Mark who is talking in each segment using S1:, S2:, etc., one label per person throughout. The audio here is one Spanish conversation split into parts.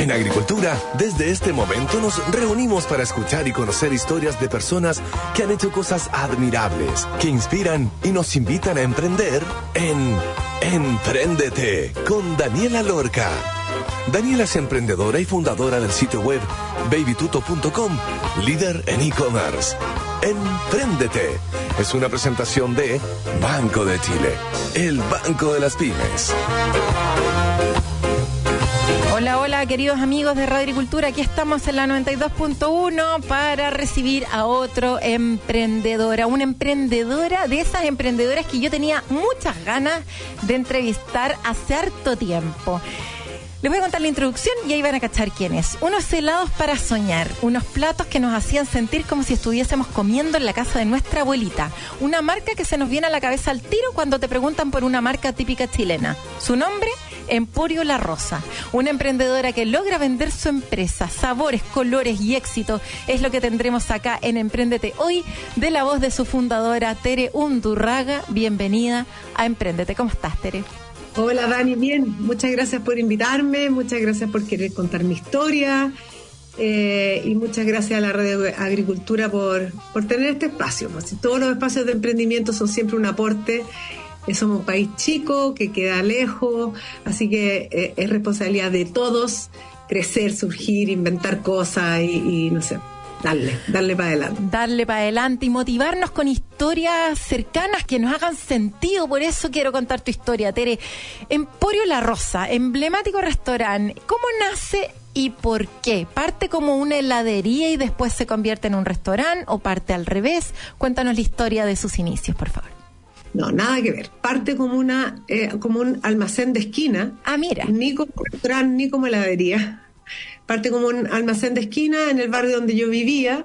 S1: En Agricultura, desde este momento nos reunimos para escuchar y conocer historias de personas que han hecho cosas admirables, que inspiran y nos invitan a emprender en Empréndete con Daniela Lorca. Daniela es emprendedora y fundadora del sitio web babytuto.com, líder en e-commerce. Empréndete es una presentación de Banco de Chile, el banco de las pymes.
S2: Hola, hola, queridos amigos de Radio Agricultura. Aquí estamos en la 92.1 para recibir a otro emprendedora. Una emprendedora de esas emprendedoras que yo tenía muchas ganas de entrevistar hace harto tiempo. Les voy a contar la introducción y ahí van a cachar quién es. Unos helados para soñar, unos platos que nos hacían sentir como si estuviésemos comiendo en la casa de nuestra abuelita. Una marca que se nos viene a la cabeza al tiro cuando te preguntan por una marca típica chilena. Su nombre, Emporio La Rosa. Una emprendedora que logra vender su empresa. Sabores, colores y éxito es lo que tendremos acá en Empréndete hoy, de la voz de su fundadora, Tere Undurraga. Bienvenida a Empréndete. ¿Cómo estás, Tere?
S3: Hola Dani, bien, muchas gracias por invitarme, muchas gracias por querer contar mi historia y muchas gracias a la Radio Agricultura por tener este espacio. Pues, todos los espacios de emprendimiento son siempre un aporte, somos un país chico que queda lejos, así que es responsabilidad de todos crecer, surgir, inventar cosas y no sé. Darle para adelante.
S2: Darle para adelante y motivarnos con historias cercanas que nos hagan sentido. Por eso quiero contar tu historia, Tere. Emporio La Rosa, emblemático restaurante. ¿Cómo nace y por qué? ¿Parte como una heladería y después se convierte en un restaurante o parte al revés? Cuéntanos la historia de sus inicios, por favor.
S3: No, nada que ver. Parte como un almacén de esquina.
S2: Ah, mira.
S3: Ni como restaurante ni como heladería. Parte como un almacén de esquina en el barrio donde yo vivía,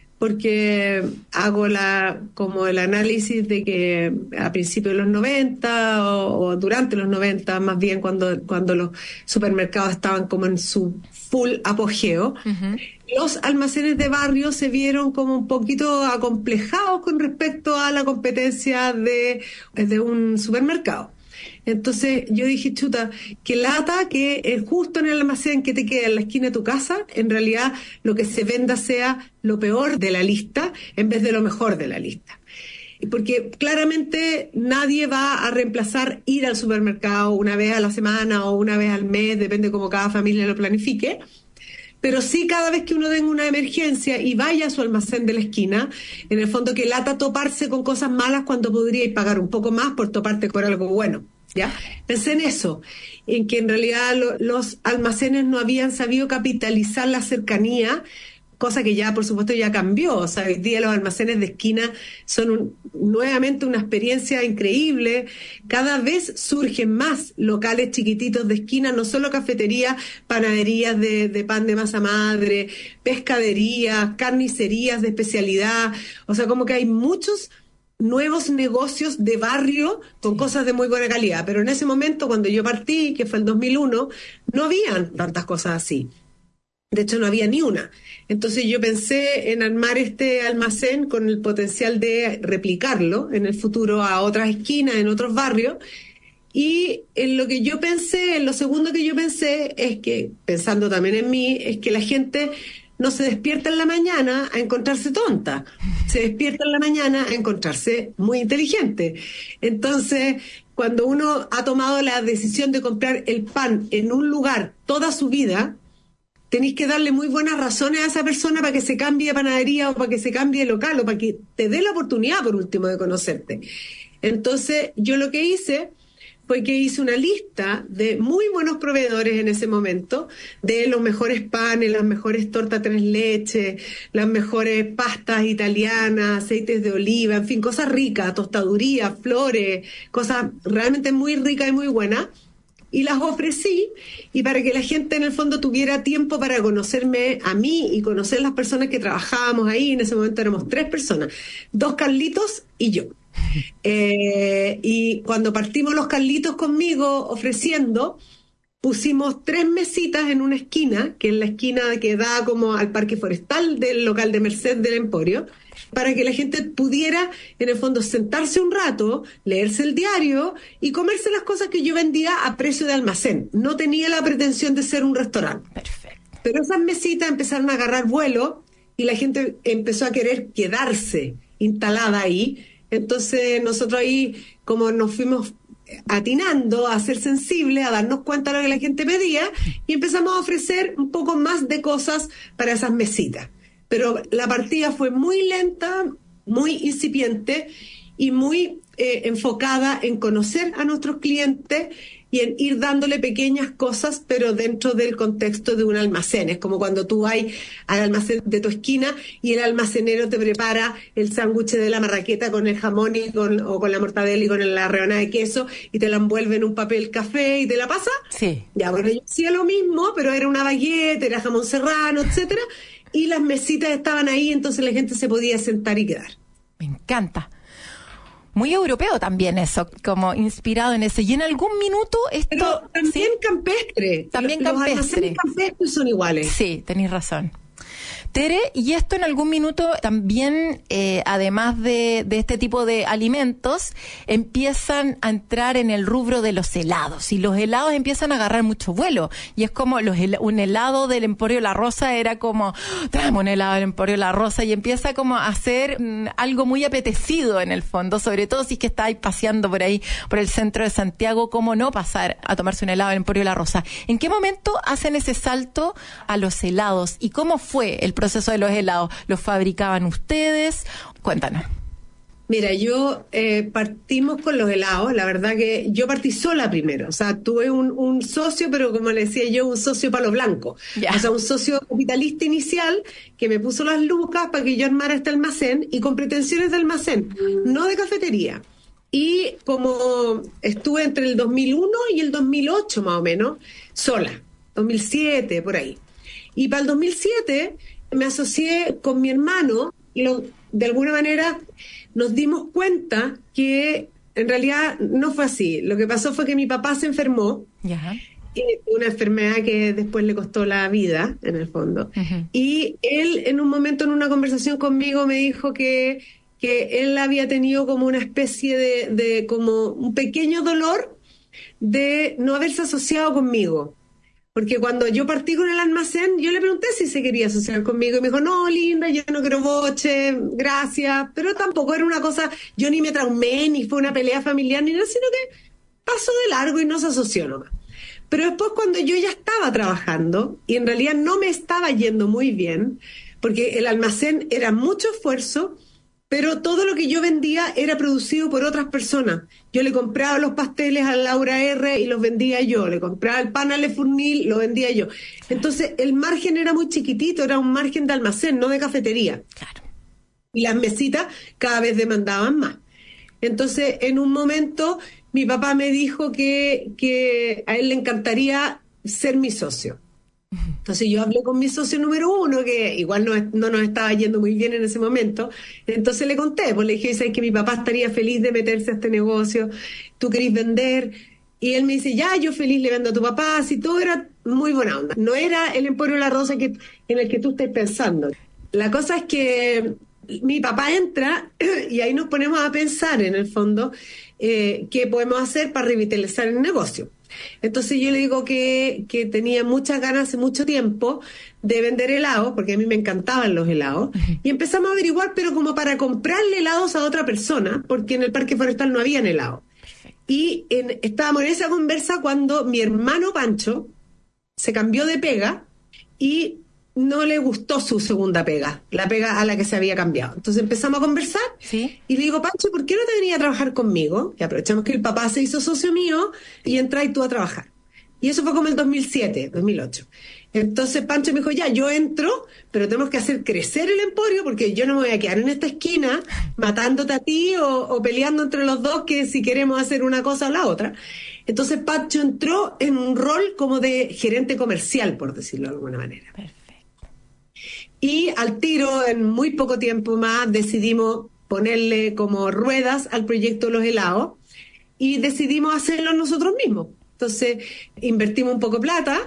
S3: porque hago como el análisis de que a principios de los 90 o durante los 90, más bien cuando los supermercados estaban como en su full apogeo, los almacenes de barrio se vieron como un poquito acomplejados con respecto a la competencia de un supermercado. Entonces yo dije, chuta, qué lata que justo en el almacén que te queda en la esquina de tu casa, en realidad lo que se venda sea lo peor de la lista en vez de lo mejor de la lista. Porque claramente nadie va a reemplazar ir al supermercado una vez a la semana o una vez al mes, depende cómo cada familia lo planifique. Pero sí, cada vez que uno tenga una emergencia y vaya a su almacén de la esquina, en el fondo que lata toparse con cosas malas cuando podríais pagar un poco más por toparte con algo bueno, ¿ya? Pensé en eso, en que en realidad los almacenes no habían sabido capitalizar la cercanía, cosa que ya, por supuesto, ya cambió. O sea, hoy día los almacenes de esquina son nuevamente una experiencia increíble. Cada vez surgen más locales chiquititos de esquina, no solo cafeterías, panaderías de pan de masa madre, pescaderías, carnicerías de especialidad. O sea, como que hay muchos nuevos negocios de barrio con cosas de muy buena calidad. Pero en ese momento, cuando yo partí, que fue el 2001, no habían tantas cosas así. De hecho, no había ni una. Entonces yo pensé en armar este almacén con el potencial de replicarlo en el futuro a otras esquinas, en otros barrios. Y en lo segundo que yo pensé es que, pensando también en mí, es que la gente no se despierta en la mañana a encontrarse tonta, se despierta en la mañana a encontrarse muy inteligente. Entonces, cuando uno ha tomado la decisión de comprar el pan en un lugar toda su vida, tenéis que darle muy buenas razones a esa persona para que se cambie de panadería o para que se cambie de local o para que te dé la oportunidad, por último, de conocerte. Entonces, yo lo que hice fue que hice una lista de muy buenos proveedores en ese momento, de los mejores panes, las mejores tortas tres leches, las mejores pastas italianas, aceites de oliva, en fin, cosas ricas, tostadurías, flores, cosas realmente muy ricas y muy buenas. Y las ofrecí, y para que la gente en el fondo tuviera tiempo para conocerme a mí y conocer las personas que trabajábamos ahí. En ese momento éramos 3 personas, 2 Carlitos y yo. Y cuando partimos los Carlitos conmigo ofreciendo, pusimos 3 mesitas en una esquina, que es la esquina que da como al parque forestal del local de Merced del Emporio, para que la gente pudiera, en el fondo, sentarse un rato, leerse el diario y comerse las cosas que yo vendía a precio de almacén. No tenía la pretensión de ser un restaurante.
S2: Perfecto.
S3: Pero esas mesitas empezaron a agarrar vuelo y la gente empezó a querer quedarse instalada ahí. Entonces nosotros ahí, como nos fuimos atinando a ser sensibles, a darnos cuenta de lo que la gente pedía, y empezamos a ofrecer un poco más de cosas para esas mesitas. Pero la partida fue muy lenta, muy incipiente y muy enfocada en conocer a nuestros clientes y en ir dándole pequeñas cosas, pero dentro del contexto de un almacén. Es como cuando tú vas al almacén de tu esquina y el almacenero te prepara el sándwich de la marraqueta con el jamón o con la mortadela y con la rebanada de queso y te la envuelve en un papel café y te la pasa.
S2: Sí.
S3: Ya, bueno, yo hacía lo mismo, pero era una baguette, era jamón serrano, etcétera, y las mesitas estaban ahí, entonces la gente se podía sentar y quedar.
S2: Me encanta. Muy europeo también eso, como inspirado en eso. Y en algún minuto esto...
S3: Pero también
S2: ¿sí?
S3: campestre.
S2: También
S3: Los
S2: campestre.
S3: almacenes campestres son iguales.
S2: Sí, tenéis razón. Tere, y esto en algún minuto también, además de este tipo de alimentos, empiezan a entrar en el rubro de los helados. Y los helados empiezan a agarrar mucho vuelo. Y es como un helado del Emporio La Rosa era como, tráeme un helado del Emporio La Rosa, y empieza como a ser algo muy apetecido en el fondo, sobre todo si es que estáis paseando por ahí, por el centro de Santiago, cómo no pasar a tomarse un helado del Emporio La Rosa. ¿En qué momento hacen ese salto a los helados? ¿Y cómo fue el proceso de los helados? ¿Los fabricaban ustedes? Cuéntanos.
S3: Mira, partimos con los helados. La verdad que yo partí sola primero. O sea, tuve un socio, pero como le decía yo, un socio palo blanco.
S2: Ya.
S3: O sea, un socio capitalista inicial que me puso las lucas para que yo armara este almacén y con pretensiones de almacén, no de cafetería. Y como estuve entre el 2001 y el 2008 más o menos, sola, 2007, por ahí. Y para el 2007 me asocié con mi hermano y de alguna manera nos dimos cuenta que en realidad no fue así. Lo que pasó fue que mi papá se enfermó,
S2: Ya.
S3: una enfermedad que después le costó la vida, en el fondo.
S2: Uh-huh.
S3: Y él, en un momento, en una conversación conmigo, me dijo que él había tenido como una especie de como un pequeño dolor de no haberse asociado conmigo. Porque cuando yo partí con el almacén, yo le pregunté si se quería asociar conmigo y me dijo, no, linda, yo no quiero boche, gracias. Pero tampoco era una cosa, yo ni me traumé, ni fue una pelea familiar, ni nada, sino que pasó de largo y no se asoció nomás. Pero después cuando yo ya estaba trabajando y en realidad no me estaba yendo muy bien, porque el almacén era mucho esfuerzo, pero todo lo que yo vendía era producido por otras personas. Yo le compraba los pasteles a Laura R. y los vendía yo. Le compraba el pan a Le Fournil, lo vendía yo. Entonces, el margen era muy chiquitito, era un margen de almacén, no de cafetería.
S2: Claro.
S3: Y las mesitas cada vez demandaban más. Entonces, en un momento, mi papá me dijo que a él le encantaría ser mi socio. Entonces yo hablé con mi socio número 1, que igual no nos estaba yendo muy bien en ese momento. Entonces le conté, pues le dije, ¿sabes que mi papá estaría feliz de meterse a este negocio? ¿Tú querés vender? Y él me dice, ya, yo feliz le vendo a tu papá. Así todo era muy buena onda. No era el Emporio La Rosa en el que tú estás pensando. La cosa es que mi papá entra y ahí nos ponemos a pensar, en el fondo, qué podemos hacer para revitalizar el negocio. Entonces yo le digo que tenía muchas ganas hace mucho tiempo de vender helados, porque a mí me encantaban los helados, y empezamos a averiguar, pero como para comprarle helados a otra persona, porque en el Parque Forestal no habían helados. Y estábamos en esa conversa cuando mi hermano Pancho se cambió de pega y no le gustó su segunda pega, la pega a la que se había cambiado. Entonces empezamos a conversar.
S2: ¿Sí?
S3: Y le digo, Pancho, ¿por qué no te venía a trabajar conmigo? Y aprovechamos que el papá se hizo socio mío y entra y tú a trabajar. Y eso fue como el 2007, 2008. Entonces Pancho me dijo, ya, yo entro, pero tenemos que hacer crecer el emporio porque yo no me voy a quedar en esta esquina matándote a ti o peleando entre los dos que si queremos hacer una cosa o la otra. Entonces Pancho entró en un rol como de gerente comercial, por decirlo de alguna manera.
S2: Perfecto.
S3: Y al tiro, en muy poco tiempo más, decidimos ponerle como ruedas al proyecto de los helados y decidimos hacerlo nosotros mismos. Entonces, invertimos un poco de plata,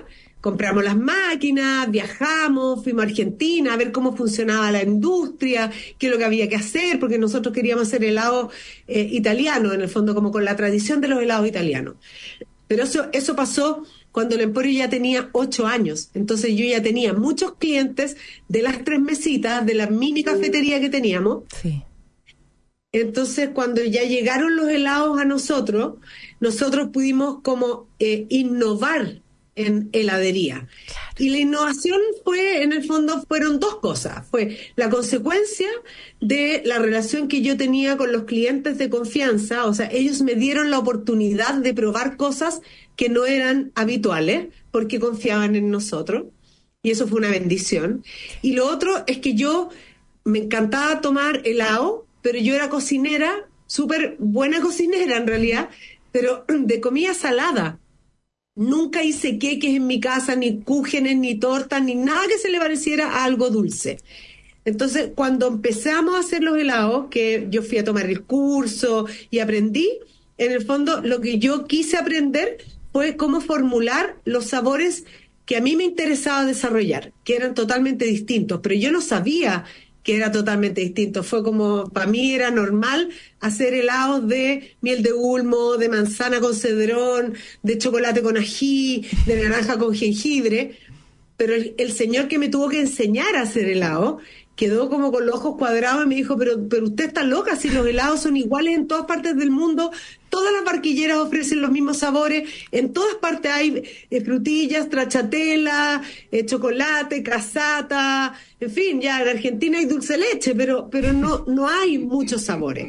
S3: compramos las máquinas, viajamos, fuimos a Argentina a ver cómo funcionaba la industria, qué es lo que había que hacer, porque nosotros queríamos hacer helado italiano, en el fondo, como con la tradición de los helados italianos. Pero eso pasó cuando el Emporio ya tenía 8 años. Entonces yo ya tenía muchos clientes de las 3 mesitas, de la mini cafetería que teníamos.
S2: Sí.
S3: Entonces, cuando ya llegaron los helados a nosotros pudimos como innovar en heladería. Claro. Y la innovación fue, en el fondo, fueron 2 cosas. Fue la consecuencia de la relación que yo tenía con los clientes de confianza. O sea, ellos me dieron la oportunidad de probar cosas que no eran habituales porque confiaban en nosotros. Y eso fue una bendición. Y lo otro es que yo me encantaba tomar helado, pero yo era cocinera, súper buena cocinera en realidad, pero de comida salada. Nunca hice queques en mi casa, ni cúgenes, ni tortas, ni nada que se le pareciera a algo dulce. Entonces, cuando empezamos a hacer los helados, que yo fui a tomar el curso y aprendí, en el fondo lo que yo quise aprender fue cómo formular los sabores que a mí me interesaba desarrollar, que eran totalmente distintos, pero yo no sabía que era totalmente distinto. Fue como, para mí era normal hacer helados de miel de ulmo, de manzana con cedrón, de chocolate con ají, de naranja con jengibre, pero el señor que me tuvo que enseñar a hacer helado quedó como con los ojos cuadrados y me dijo, pero usted está loca, si los helados son iguales en todas partes del mundo, todas las barquilleras ofrecen los mismos sabores, en todas partes hay frutillas, stracciatella, chocolate, cassata, en fin, ya en Argentina hay dulce leche, pero no hay muchos sabores.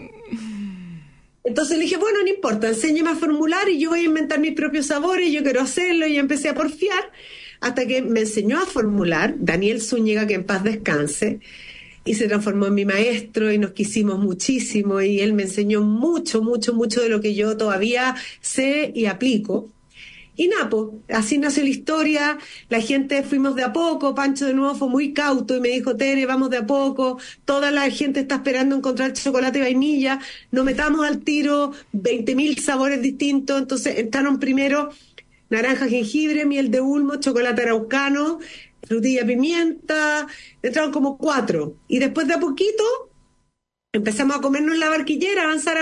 S3: Entonces le dije, bueno, no importa, enséñeme a formular y yo voy a inventar mis propios sabores, yo quiero hacerlo, y empecé a porfiar, hasta que me enseñó a formular Daniel Zúñiga, que en paz descanse, y se transformó en mi maestro y nos quisimos muchísimo y él me enseñó mucho de lo que yo todavía sé y aplico. Y Napo, así nació la historia, la gente fuimos de a poco, Pancho de nuevo fue muy cauto y me dijo, Tere, vamos de a poco, toda la gente está esperando encontrar chocolate y vainilla, no metamos al tiro 20.000 sabores distintos, entonces entraron primero naranja, jengibre, miel de ulmo, chocolate araucano, frutilla, pimienta, entraron como 4. Y después de a poquito empezamos a comernos la barquillera, avanzar,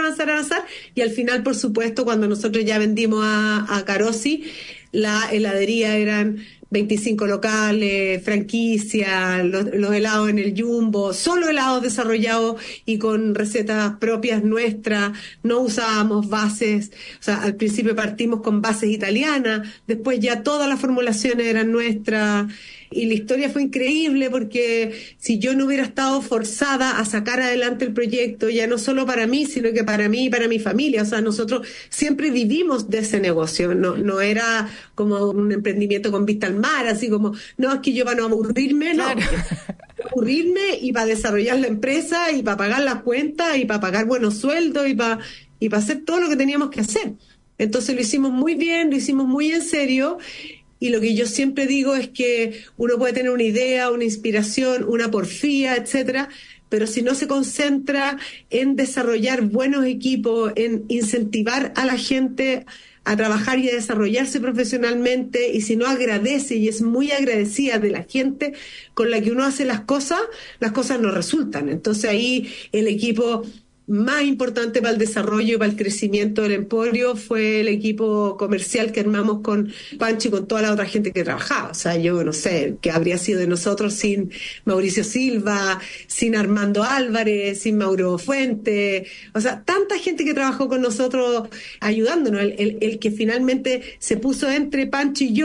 S3: y al final, por supuesto, cuando nosotros ya vendimos a Carosi, la heladería eran 25 locales, franquicia, los helados en el Jumbo, solo helados desarrollados y con recetas propias nuestras, no usábamos bases, o sea, al principio partimos con bases italianas, después ya todas las formulaciones eran nuestras, y la historia fue increíble porque si yo no hubiera estado forzada a sacar adelante el proyecto, ya no solo para mí, sino que para mí y para mi familia, o sea, nosotros siempre vivimos de ese negocio, no era como un emprendimiento con vista al mar, así como, no, es que yo para no aburrirme, claro. No, aburrirme y para desarrollar la empresa y para pagar las cuentas y para pagar buenos sueldos y para hacer todo lo que teníamos que hacer. Entonces lo hicimos muy bien, lo hicimos muy en serio. Y lo que yo siempre digo es que uno puede tener una idea, una inspiración, una porfía, etcétera, pero si no se concentra en desarrollar buenos equipos, en incentivar a la gente a trabajar y a desarrollarse profesionalmente, y si no agradece y es muy agradecida de la gente con la que uno hace las cosas no resultan. Entonces ahí el equipo más importante para el desarrollo y para el crecimiento del Emporio fue el equipo comercial que armamos con Pancho y con toda la otra gente que trabajaba. O sea, yo no sé qué habría sido de nosotros sin Mauricio Silva, sin Armando Álvarez, sin Mauro Fuente. O sea, tanta gente que trabajó con nosotros ayudándonos. El que finalmente se puso entre Pancho y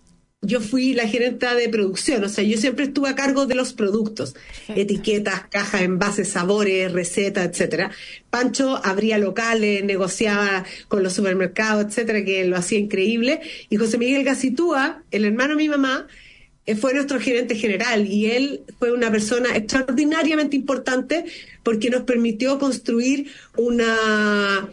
S3: yo fui la gerenta de producción, o sea, yo siempre estuve a cargo de los productos, perfecto. Etiquetas, cajas, envases, sabores, recetas, etcétera. Pancho abría locales, negociaba con los supermercados, etcétera, que lo hacía increíble. Y José Miguel Gacitúa, el hermano de mi mamá, fue nuestro gerente general, y él fue una persona extraordinariamente importante porque nos permitió construir una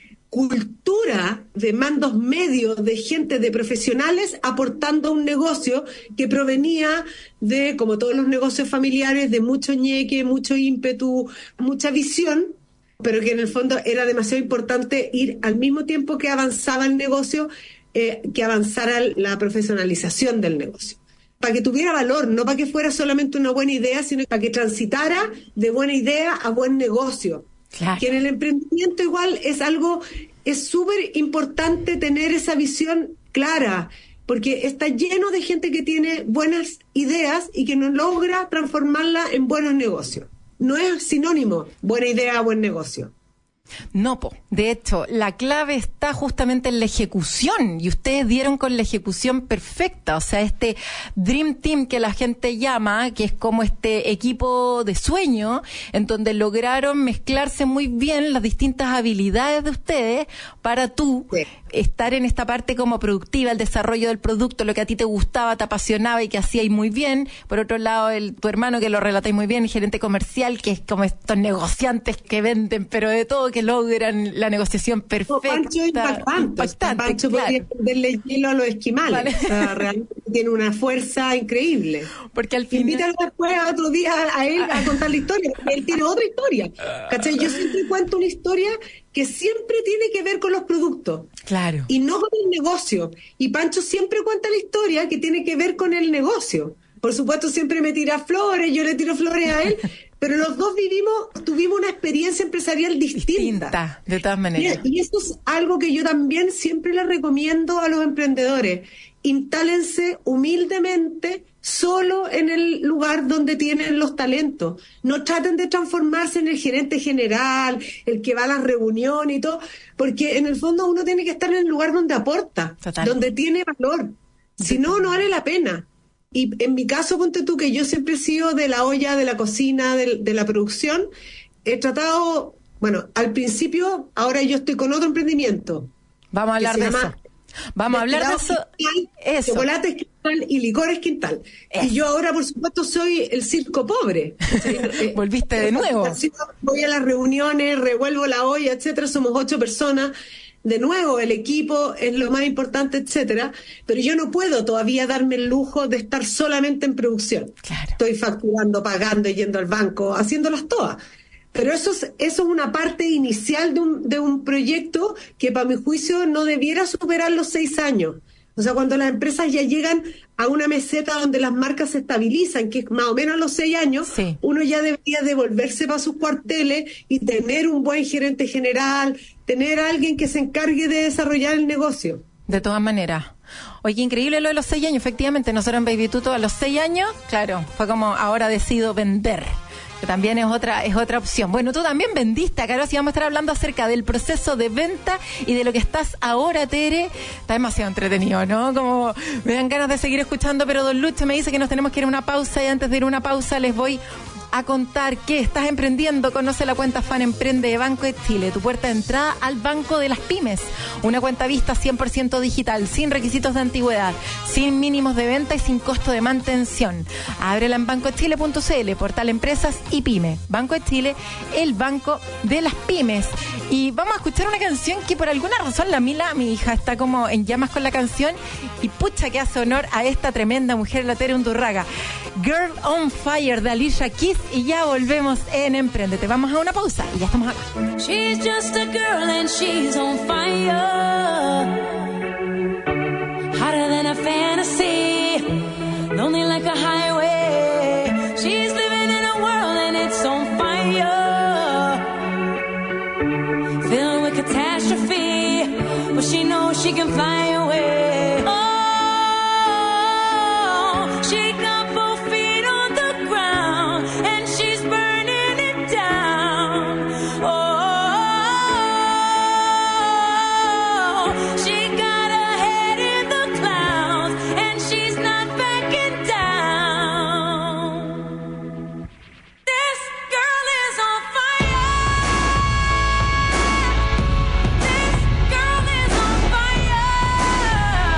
S3: cultura de mandos medios, de gente, de profesionales aportando a un negocio que provenía de, como todos los negocios familiares, de mucho ñeque, mucho ímpetu, mucha visión, pero que en el fondo era demasiado importante ir al mismo tiempo que avanzaba el negocio, que avanzara la profesionalización del negocio. Para que tuviera valor, no para que fuera solamente una buena idea, sino para que transitara de buena idea a buen negocio.
S2: Claro.
S3: Que en el emprendimiento igual es súper importante tener esa visión clara, porque está lleno de gente que tiene buenas ideas y que no logra transformarlas en buenos negocios. No es sinónimo buena idea, buen negocio.
S2: No, de hecho, la clave está justamente en la ejecución, y ustedes dieron con la ejecución perfecta. O sea, este Dream Team que la gente llama, que es como este equipo de sueño, en donde lograron mezclarse muy bien las distintas habilidades de ustedes para tú estar en esta parte como productiva, el desarrollo del producto, lo que a ti te gustaba, te apasionaba y que hacíais muy bien. Por otro lado, tu hermano, que lo relatáis muy bien, el gerente comercial, que es como estos negociantes que venden, pero de todo, que logran la negociación perfecta.
S3: Pancho es impactante. Pancho podría venderle hielo a los esquimales. Vale. O sea, realmente tiene una fuerza increíble.
S2: Porque al final...
S3: Invítalo después a otro día a él a contar la historia, porque él tiene otra historia. ¿Cachai? Yo siempre cuento una historia que siempre tiene que ver con los productos.
S2: Claro.
S3: Y no con el negocio. Y Pancho siempre cuenta la historia que tiene que ver con el negocio. Por supuesto, siempre me tira flores, yo le tiro flores a él, pero los dos tuvimos una experiencia empresarial distinta.
S2: De todas maneras.
S3: Y eso es algo que yo también siempre le recomiendo a los emprendedores. Instálense humildemente solo en el lugar donde tienen los talentos. No traten de transformarse en el gerente general, el que va a las reuniones y todo, porque en el fondo uno tiene que estar en el lugar donde aporta, donde tiene valor. Si no, no vale la pena. Y en mi caso, ponte tú, que yo siempre he sido de la olla, de la cocina, de la producción, he tratado, bueno, al principio, ahora yo estoy con otro emprendimiento.
S2: Vamos a hablar de eso. Vamos a hablar de eso.
S3: Eso. Chocolate Quintal y licores Quintal. Y yo ahora, por supuesto, soy el circo pobre.
S2: Volviste de nuevo.
S3: Voy a las reuniones, revuelvo la olla, etcétera. Somos 8 personas. De nuevo, el equipo es lo más importante, etcétera. Pero yo no puedo todavía darme el lujo de estar solamente en producción.
S2: Claro.
S3: Estoy facturando, pagando, yendo al banco, haciéndolas todas. Pero eso es una parte inicial de un proyecto que, para mi juicio, no debiera superar los 6 años. O sea, cuando las empresas ya llegan a una meseta donde las marcas se estabilizan, que es más o menos los 6 años, sí, uno ya debería devolverse para sus cuarteles y tener un buen gerente general, tener a alguien que se encargue de desarrollar el negocio.
S2: De todas maneras. Oye, increíble lo de los 6 años. Efectivamente, nosotros en Baby Tuto a los 6 años, claro, fue como ahora decido vender. Que también es otra opción. Bueno, tú también vendiste, Caro, así vamos a estar hablando acerca del proceso de venta y de lo que estás ahora, Tere. Está demasiado entretenido, ¿no? Como me dan ganas de seguir escuchando, pero Don Lucho me dice que nos tenemos que ir a una pausa, y antes de ir a una pausa les voy a contar que estás emprendiendo. Conoce la cuenta Fan Emprende de Banco de Chile, tu puerta de entrada al banco de las pymes. Una cuenta vista 100% digital, sin requisitos de antigüedad, sin mínimos de venta y sin costo de mantención. Ábrela en bancochile.cl, portal Empresas y Pyme. Banco de Chile, el banco de las pymes. Y vamos a escuchar una canción que por alguna razón la Mila, mi hija, está como en llamas con la canción, y pucha que hace honor a esta tremenda mujer, la Tere Undurraga. Girl on Fire de Alicia Keys. Y ya volvemos en Emprendete. Vamos a una pausa y ya estamos acá.
S4: She's just a girl and she's on fire, hotter than a fantasy, lonely like a highway. She's living in a world and it's on fire, filled with catastrophe, but she knows she can fly away. Oh, she got both feet on the ground and she's burning it down. Oh, she got her head in the clouds and she's not backing down. This girl is on fire. This girl is on fire.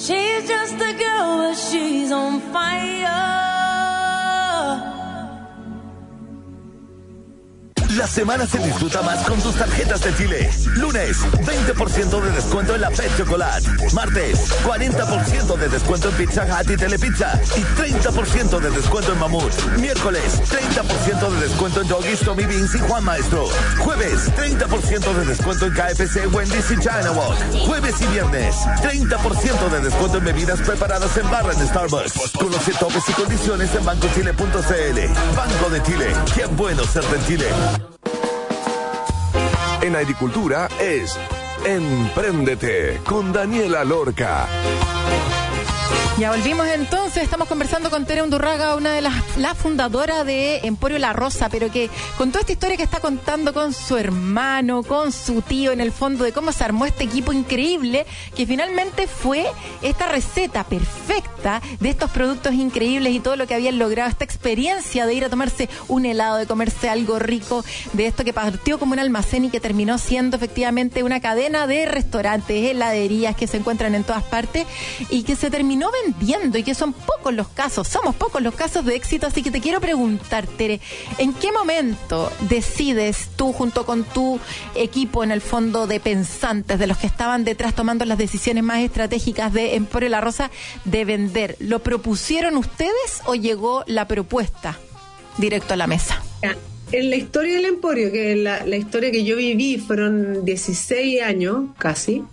S4: She's just a girl, but she's on fire.
S1: La semana se disfruta más con tus tarjetas de Chile. Lunes, 20% de descuento en la Pet Chocolate. Martes, 40% de descuento en Pizza Hut y Telepizza. Y 30% de descuento en Mamut. Miércoles, 30% de descuento en Doggies, Tommy Beans y Juan Maestro. Jueves, 30% de descuento en KFC, Wendy's y China Walk. Jueves y viernes, 30% de descuento en bebidas preparadas en barra en Starbucks. Conoce topes y condiciones en bancochile.cl. Banco de Chile. Qué bueno ser de Chile. En agricultura es Empréndete con Daniela Lorca.
S2: Ya volvimos entonces, estamos conversando con Tere Undurraga, una de la fundadora de Emporio La Rosa, pero que con toda esta historia que está contando con su hermano, con su tío, en el fondo de cómo se armó este equipo increíble, que finalmente fue esta receta perfecta de estos productos increíbles y todo lo que habían logrado, esta experiencia de ir a tomarse un helado, de comerse algo rico, de esto que partió como un almacén y que terminó siendo efectivamente una cadena de restaurantes, heladerías que se encuentran en todas partes y que se terminó vendiendo, y que somos pocos los casos de éxito. Así que te quiero preguntar, Tere, ¿en qué momento decides tú, junto con tu equipo en el fondo de pensantes, de los que estaban detrás tomando las decisiones más estratégicas de Emporio La Rosa, de vender? ¿Lo propusieron ustedes o llegó la propuesta directo a la mesa?
S3: En la historia del Emporio, que la historia que yo viví, fueron 16 años, casi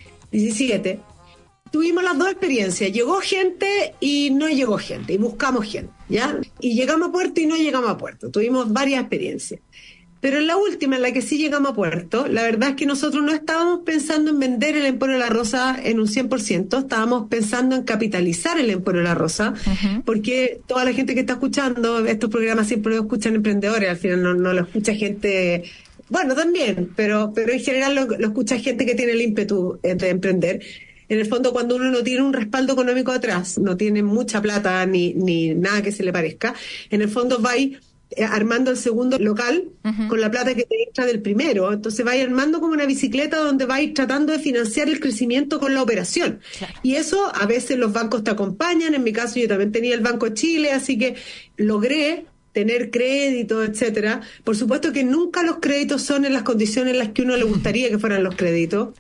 S3: 17. Tuvimos las dos experiencias. Llegó gente y no llegó gente, y buscamos gente, ¿ya? Y llegamos a puerto y no llegamos a puerto. Tuvimos varias experiencias. Pero en la última, en la que sí llegamos a puerto, la verdad es que nosotros no estábamos pensando en vender el Emporio La Rosa en un 100%, estábamos pensando en capitalizar el Emporio La Rosa, porque toda la gente que está escuchando estos programas siempre lo escuchan emprendedores, al final no lo escucha gente... Bueno, también, pero en general lo escucha gente que tiene el ímpetu de emprender. En el fondo, cuando uno no tiene un respaldo económico atrás, no tiene mucha plata ni nada que se le parezca, en el fondo va armando el segundo local con la plata que te entra del primero. Entonces va armando como una bicicleta donde va tratando de financiar el crecimiento con la operación. Claro. Y eso a veces los bancos te acompañan. En mi caso yo también tenía el Banco Chile, así que logré tener crédito, etcétera. Por supuesto que nunca los créditos son en las condiciones en las que uno le gustaría que fueran los créditos.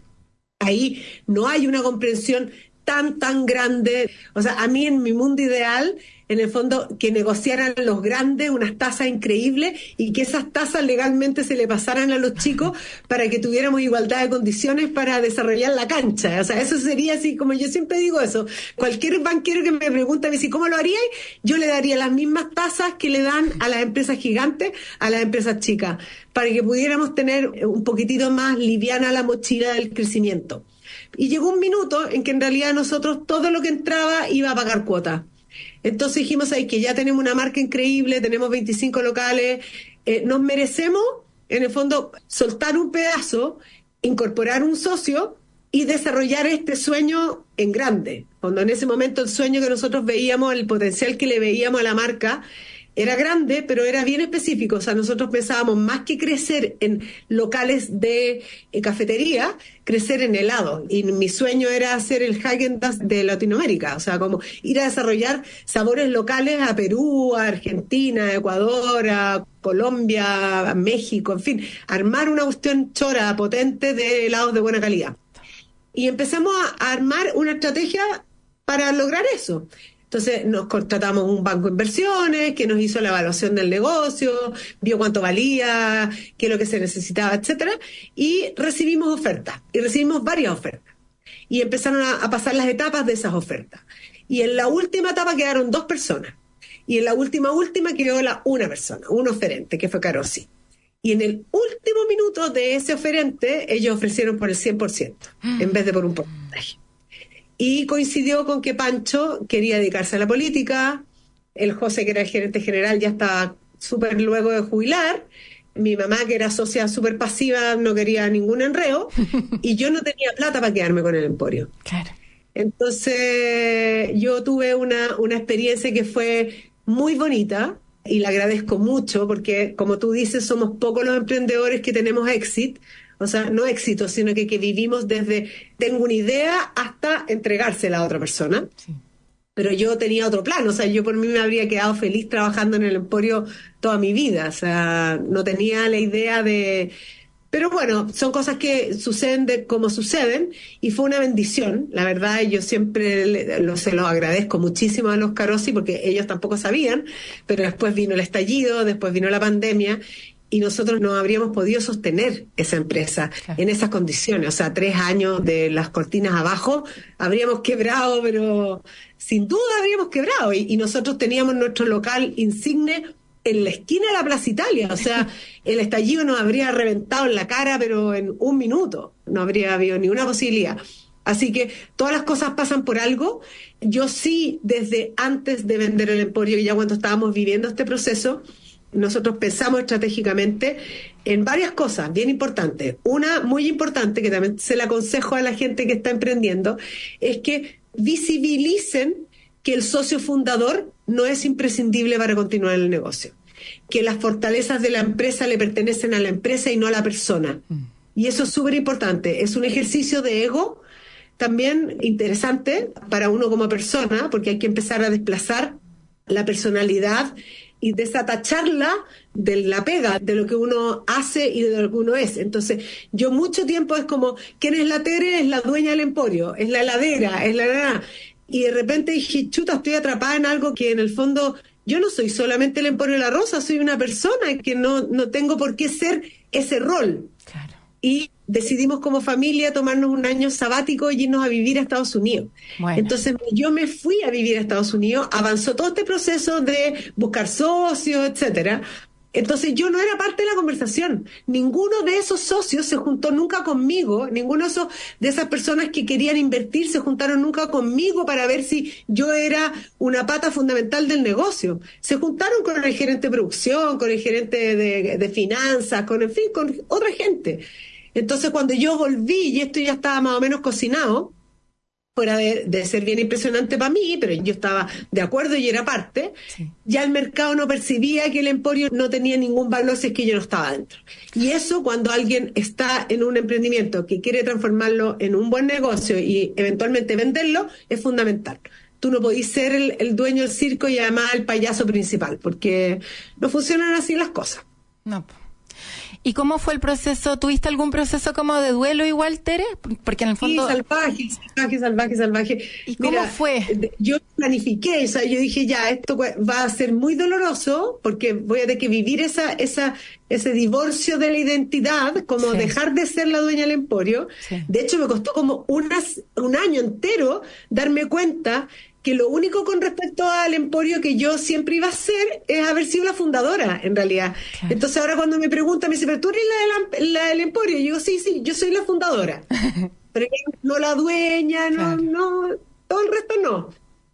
S3: Ahí no hay una comprensión tan grande. O sea, a mí en mi mundo ideal, en el fondo, que negociaran los grandes unas tasas increíbles y que esas tasas legalmente se le pasaran a los chicos para que tuviéramos igualdad de condiciones para desarrollar la cancha. O sea, eso sería así, como yo siempre digo eso. Cualquier banquero que me pregunte si cómo lo haría, yo le daría las mismas tasas que le dan a las empresas gigantes, a las empresas chicas, para que pudiéramos tener un poquitito más liviana la mochila del crecimiento. Y llegó un minuto en que en realidad nosotros todo lo que entraba iba a pagar cuota. Entonces dijimos ahí que ya tenemos una marca increíble, tenemos 25 locales, nos merecemos en el fondo soltar un pedazo, incorporar un socio y desarrollar este sueño en grande. Cuando en ese momento el sueño que nosotros veíamos, el potencial que le veíamos a la marca era grande, pero era bien específico. O sea, nosotros pensábamos más que crecer en locales de cafetería, crecer en helado. Y mi sueño era hacer el Häagen-Dazs de Latinoamérica. O sea, como ir a desarrollar sabores locales a Perú, a Argentina, a Ecuador, a Colombia, a México, en fin, armar una cuestión chora, potente de helados de buena calidad. Y empezamos a armar una estrategia para lograr eso. Entonces nos contratamos un banco de inversiones que nos hizo la evaluación del negocio, vio cuánto valía, qué es lo que se necesitaba, etcétera, y recibimos ofertas, y recibimos varias ofertas. Y empezaron a pasar las etapas de esas ofertas. Y en la última etapa quedaron 2 personas. Y en la última quedó una persona, un oferente, que fue Carosi. Y en el último minuto de ese oferente, ellos ofrecieron por el 100%, en vez de por un porcentaje. Y coincidió con que Pancho quería dedicarse a la política, el José, que era el gerente general, ya estaba súper luego de jubilar, mi mamá, que era socia súper pasiva, no quería ningún enreo, y yo no tenía plata para quedarme con el Emporio.
S2: Claro.
S3: Entonces yo tuve una experiencia que fue muy bonita, y la agradezco mucho, porque como tú dices, somos pocos los emprendedores que tenemos éxito. O sea, no éxito, sino que vivimos desde tengo una idea hasta entregársela a otra persona.
S2: Sí.
S3: Pero yo tenía otro plan, o sea, yo por mí me habría quedado feliz trabajando en el Emporio toda mi vida, o sea, no tenía la idea de... Pero bueno, son cosas que suceden como suceden y fue una bendición, la verdad, yo siempre se los agradezco muchísimo a los Carosi porque ellos tampoco sabían, pero después vino el estallido, después vino la pandemia y nosotros no habríamos podido sostener esa empresa en esas condiciones, o sea, 3 años de las cortinas abajo, habríamos quebrado, pero sin duda habríamos quebrado y nosotros teníamos nuestro local insigne en la esquina de la Plaza Italia, o sea, el estallido nos habría reventado en la cara, pero en 1 minuto, no habría habido ni una posibilidad. Así que todas las cosas pasan por algo. Yo sí, desde antes de vender el Emporio, y ya cuando estábamos viviendo este proceso, nosotros pensamos estratégicamente en varias cosas bien importantes. Una muy importante, que también se la aconsejo a la gente que está emprendiendo, es que visibilicen que el socio fundador no es imprescindible para continuar el negocio, que las fortalezas de la empresa le pertenecen a la empresa y no a la persona. Y eso es súper importante. Es un ejercicio de ego también interesante para uno como persona, porque hay que empezar a desplazar la personalidad y desatacharla de la pega, de lo que uno hace y de lo que uno es. Entonces, yo mucho tiempo es como, ¿quién es la Tere? Es la dueña del Emporio, es la heladera, es la... Y de repente dije, chuta, estoy atrapada en algo que en el fondo yo no soy solamente el Emporio de la Rosa, soy una persona que no tengo por qué ser ese rol.
S2: Claro.
S3: Y decidimos como familia tomarnos un año sabático y irnos a vivir a Estados Unidos.
S2: Bueno.
S3: Entonces yo me fui a vivir a Estados Unidos, avanzó todo este proceso de buscar socios, etcétera. Entonces yo no era parte de la conversación. Ninguno de esos socios se juntó nunca conmigo, ninguno de esas personas que querían invertir se juntaron nunca conmigo para ver si yo era una pata fundamental del negocio. Se juntaron con el gerente de producción, con el gerente de finanzas, con otra gente. Entonces cuando yo volví y esto ya estaba más o menos cocinado, fuera de ser bien impresionante para mí, pero yo estaba de acuerdo y era parte,
S2: sí.
S3: Ya el mercado no percibía que el Emporio no tenía ningún valor si es que yo no estaba dentro. Y eso, cuando alguien está en un emprendimiento que quiere transformarlo en un buen negocio y eventualmente venderlo, es fundamental. Tú no podís ser el dueño del circo y además el payaso principal, porque no funcionan así las cosas.
S2: No. ¿Y cómo fue el proceso? ¿Tuviste algún proceso como de duelo igual, Tere? Porque en el fondo...
S3: Sí, salvaje.
S2: ¿Y cómo fue?
S3: Yo planifiqué, o sea, yo dije, ya, esto va a ser muy doloroso porque voy a tener que vivir ese divorcio de la identidad, como dejar de ser la dueña del Emporio. Sí. De hecho, me costó como un año entero darme cuenta que lo único con respecto al Emporio que yo siempre iba a hacer es haber sido la fundadora, en realidad. Claro. Entonces ahora cuando me preguntan, me dice, ¿pero tú eres la del Emporio? Y yo digo, sí, yo soy la fundadora. Pero no la dueña, no, todo el resto no.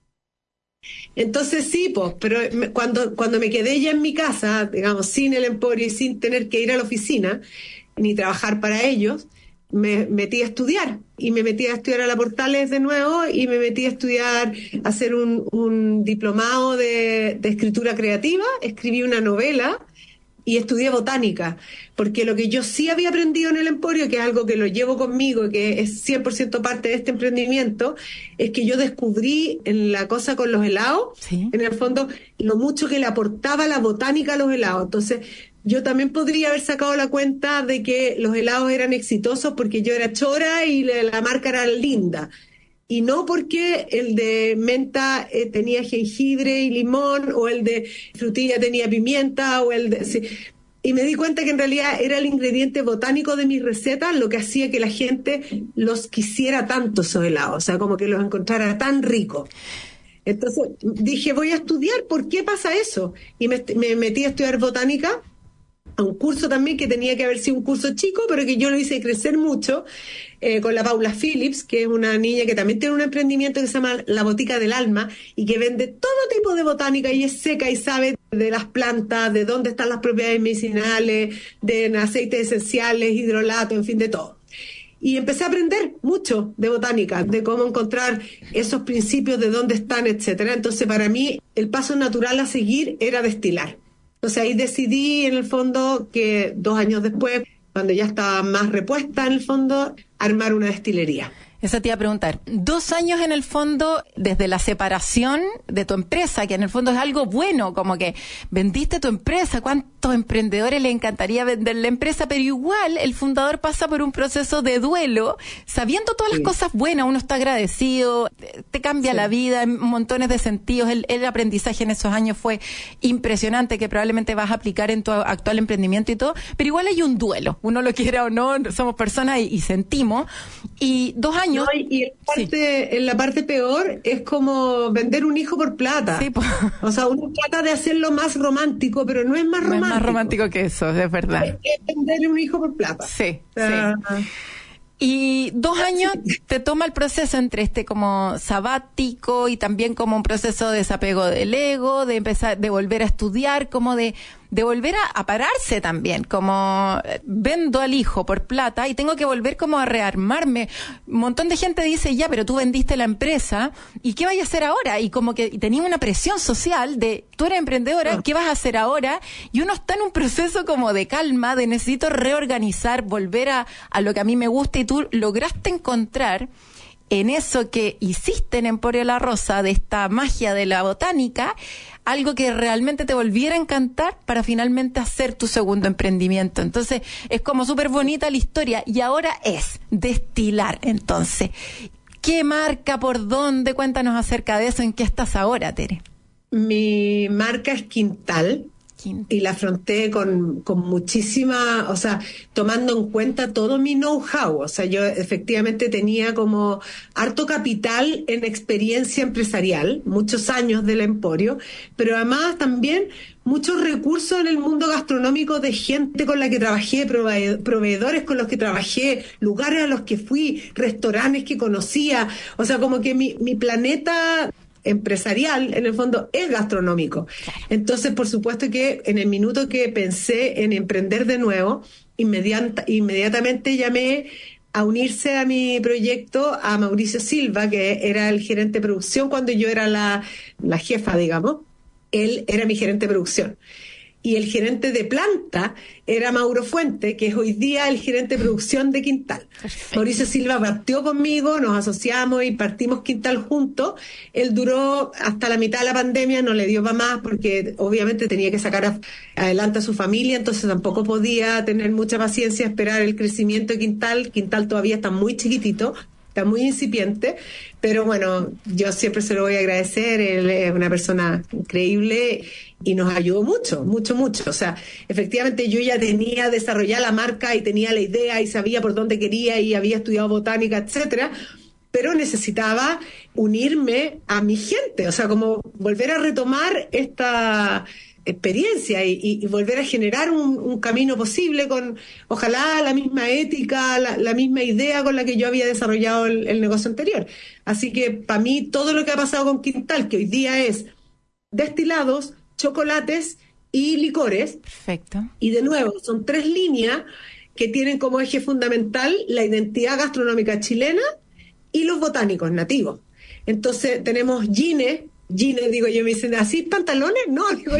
S3: Entonces sí, pues, pero cuando me quedé ya en mi casa, digamos, sin el Emporio y sin tener que ir a la oficina, ni trabajar para ellos, me metí a estudiar y me metí a estudiar a la Portales de nuevo y me metí a estudiar, a hacer un diplomado de escritura creativa, escribí una novela y estudié botánica, porque lo que yo sí había aprendido en el Emporio, que es algo que lo llevo conmigo, que es 100% parte de este emprendimiento, es que yo descubrí en la cosa con los helados, en el fondo, lo mucho que le aportaba la botánica a los helados. Entonces, yo también podría haber sacado la cuenta de que los helados eran exitosos porque yo era chora y la marca era linda. Y no porque el de menta tenía jengibre y limón, o el de frutilla tenía pimienta, o sí. Y me di cuenta que en realidad era el ingrediente botánico de mis recetas lo que hacía que la gente los quisiera tanto, esos helados. O sea, como que los encontrara tan ricos. Entonces dije, voy a estudiar por qué pasa eso. Y me metí a estudiar botánica, a un curso también que tenía que haber sido un curso chico, pero que yo lo hice crecer mucho, con la Paula Phillips, que es una niña que también tiene un emprendimiento que se llama La Botica del Alma y que vende todo tipo de botánica y es seca y sabe de las plantas, de dónde están las propiedades medicinales, de aceites esenciales, hidrolatos, en fin, de todo. Y empecé a aprender mucho de botánica, de cómo encontrar esos principios, de dónde están, etcétera. Entonces, para mí, el paso natural a seguir era destilar. Entonces ahí decidí, en el fondo, que 2 años después cuando ya estaba más repuesta en el fondo, armar una destilería.
S2: Eso te iba a preguntar. 2 años en el fondo, desde la separación de tu empresa, que en el fondo es algo bueno, como que vendiste tu empresa. ¿Cuántos emprendedores les encantaría vender la empresa? Pero igual el fundador pasa por un proceso de duelo, sabiendo todas las cosas buenas. Uno está agradecido, te cambia la vida en montones de sentidos. El aprendizaje en esos años fue impresionante, que probablemente vas a aplicar en tu actual emprendimiento y todo. Pero igual hay un duelo. Uno lo quiera o no, somos personas y sentimos. Y 2 años.
S3: No, y en la parte peor es como vender un hijo por plata.
S2: Sí,
S3: o sea, uno trata de hacerlo más romántico, pero no es más romántico.
S2: No es más romántico que eso, es verdad.
S3: Es vender un hijo por plata.
S2: Sí, sí. Y 2 años te toma el proceso entre como sabático y también como un proceso de desapego del ego, de empezar, de volver a estudiar, como de volver a pararse también, como vendo al hijo por plata y tengo que volver como a rearmarme. Un montón de gente dice, ya, pero tú vendiste la empresa, ¿y qué vas a hacer ahora? Y como que tenía una presión social de, tú eres emprendedora, ¿qué vas a hacer ahora? Y uno está en un proceso como de calma, de necesito reorganizar, volver a lo que a mí me gusta, y tú lograste encontrar en eso que hiciste en Emporio La Rosa, de esta magia de la botánica, algo que realmente te volviera a encantar para finalmente hacer tu segundo emprendimiento. Entonces, es como súper bonita la historia. Y ahora es destilar, entonces. ¿Qué marca? ¿Por dónde? Cuéntanos acerca de eso. ¿En qué estás ahora, Tere?
S3: Mi marca es Quintal. Y la afronté con muchísima, o sea, tomando en cuenta todo mi know-how. O sea, yo efectivamente tenía como harto capital en experiencia empresarial, muchos años del Emporio, pero además también muchos recursos en el mundo gastronómico de gente con la que trabajé, proveedores con los que trabajé, lugares a los que fui, restaurantes que conocía. O sea, como que mi planeta empresarial, en el fondo, es gastronómico. Entonces, por supuesto que en el minuto que pensé en emprender de nuevo, inmediatamente llamé a unirse a mi proyecto a Mauricio Silva, que era el gerente de producción cuando yo era la jefa, digamos. Él era mi gerente de producción. Y el gerente de planta era Mauro Fuente, que es hoy día el gerente de producción de Quintal. Perfecto. Mauricio Silva partió conmigo, nos asociamos y partimos Quintal juntos. Él duró hasta la mitad de la pandemia, no le dio para más porque obviamente tenía que sacar adelante a su familia, entonces tampoco podía tener mucha paciencia a esperar el crecimiento de Quintal. Quintal todavía está muy chiquitito, está muy incipiente, pero bueno, yo siempre se lo voy a agradecer. Él es una persona increíble y nos ayudó mucho. O sea, efectivamente yo ya tenía desarrollada la marca y tenía la idea y sabía por dónde quería y había estudiado botánica, etcétera, pero necesitaba unirme a mi gente, o sea, como volver a retomar esta experiencia y volver a generar un camino posible con, ojalá, la misma ética, la misma idea con la que yo había desarrollado el negocio anterior. Así que para mí todo lo que ha pasado con Quintal, que hoy día es destilados, chocolates y licores.
S2: Perfecto. Y
S3: de nuevo, son 3 líneas que tienen como eje fundamental la identidad gastronómica chilena y los botánicos nativos. Entonces tenemos gines, digo yo, me dicen, ¿así pantalones? No, digo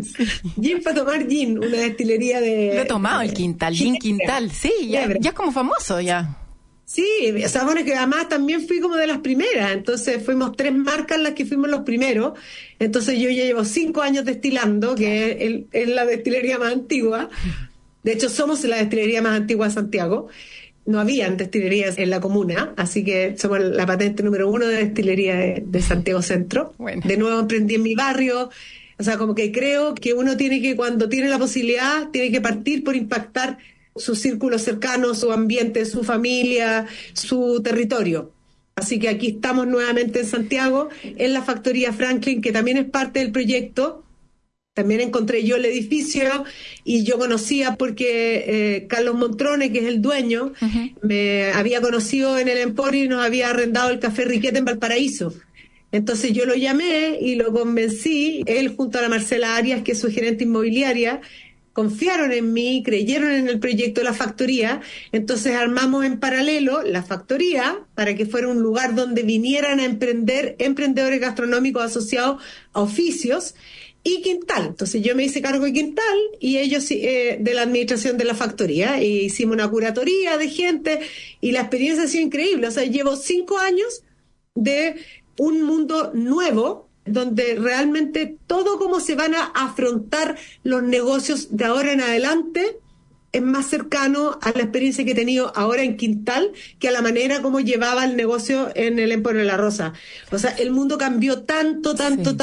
S3: gin para tomar gin, una destilería de...
S2: Lo he tomado el Quintal, gin Quintal, sí, ya es como famoso ya.
S3: Sí, o sea, bueno, que además también fui como de las primeras, entonces fuimos 3 marcas las que fuimos los primeros, entonces yo ya llevo 5 años destilando, que es la destilería más antigua, de hecho somos la destilería más antigua de Santiago. No habían destilerías en la comuna, así que somos la patente número 1 de destilería de Santiago Centro. Bueno. De nuevo emprendí en mi barrio, o sea, como que creo que uno tiene que, cuando tiene la posibilidad, tiene que partir por impactar su círculo cercano, su ambiente, su familia, su territorio. Así que aquí estamos nuevamente en Santiago, en la Factoría Franklin, que también es parte del proyecto. También encontré yo el edificio y yo conocía porque Carlos Montrone, que es el dueño, me había conocido en el Emporio y nos había arrendado el Café Riquete en Valparaíso. Entonces yo lo llamé y lo convencí, él junto a la Marcela Arias, que es su gerente inmobiliaria, confiaron en mí, creyeron en el proyecto de la factoría, entonces armamos en paralelo la factoría para que fuera un lugar donde vinieran a emprender emprendedores gastronómicos asociados a oficios. y Quintal. Entonces yo me hice cargo de Quintal y ellos de la administración de la factoría, e hicimos una curatoría de gente y la experiencia ha sido increíble. O sea, llevo 5 años de un mundo nuevo donde realmente todo cómo se van a afrontar los negocios de ahora en adelante es más cercano a la experiencia que he tenido ahora en Quintal que a la manera como llevaba el negocio en el Emporio de la Rosa. O sea, el mundo cambió tanto,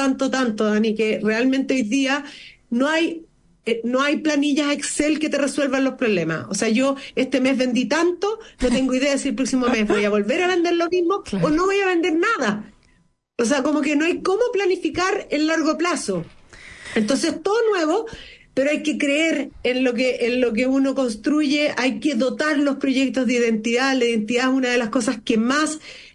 S3: Dani, que realmente hoy día no hay planillas Excel que te resuelvan los problemas. O sea, yo este mes vendí tanto, no tengo idea si el próximo mes voy a volver a vender lo mismo o no voy a vender nada. O sea, como que no hay cómo planificar en largo plazo. Entonces, todo nuevo, pero hay que creer en lo que uno construye, hay que dotar los proyectos de identidad. La identidad es una de las cosas que más